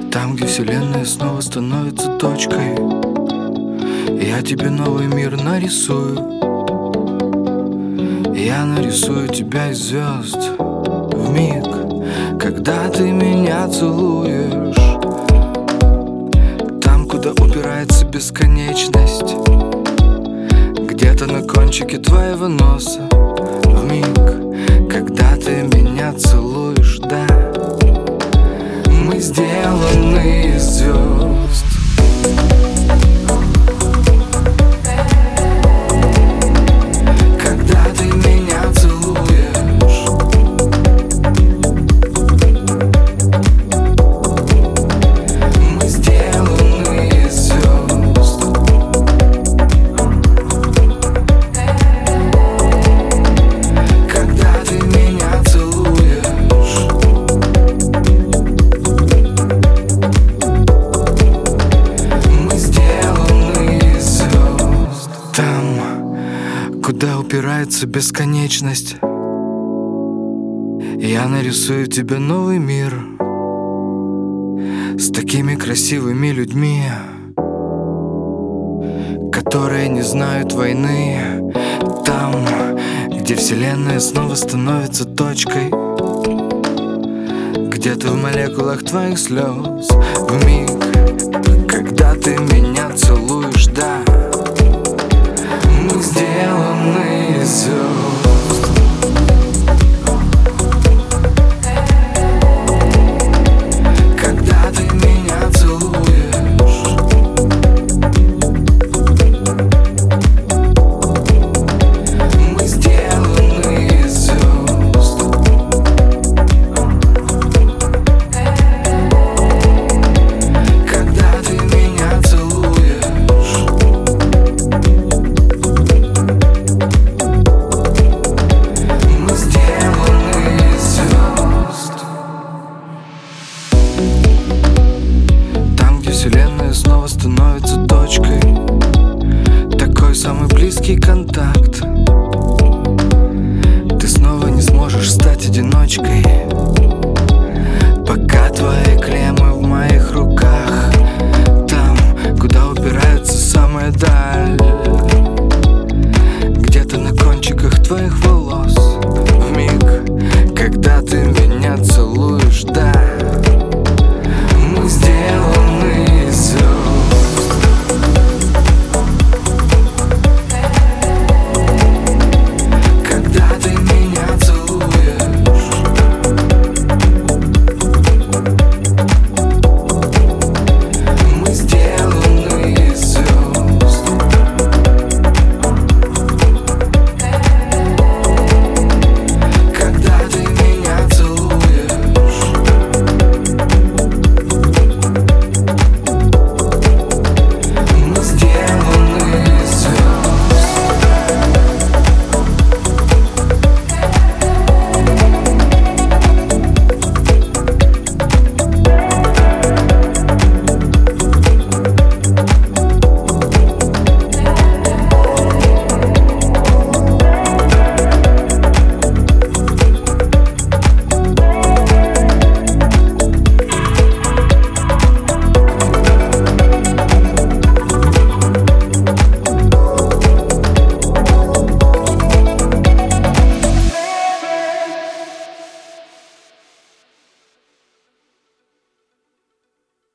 Там, где вселенная снова становится точкой, я тебе новый мир нарисую. Я нарисую тебя из звезд в миг, когда ты меня целуешь. Там, куда упирается бесконечность, где-то на кончике твоего носа, в миг, когда ты меня целуешь, да. Мы сделаны из звезд. Когда ты меня целуешь, мы сделаны из звезд. Когда ты меня целуешь, мы сделаны из звезд. Там, куда упирается бесконечность, я нарисую тебе новый мир с такими красивыми людьми, которые не знают войны. Там, где вселенная снова становится точкой, где ты в молекулах твоих слез, в миг, когда ты меня целуешь, да. Мы сделаны из звезд. Когда ты меня целуешь, мы сделаны из звезд. Когда ты меня целуешь, мы сделаны из звезд. Там, где вселенная снова становится точкой, такой самый близкий контакт.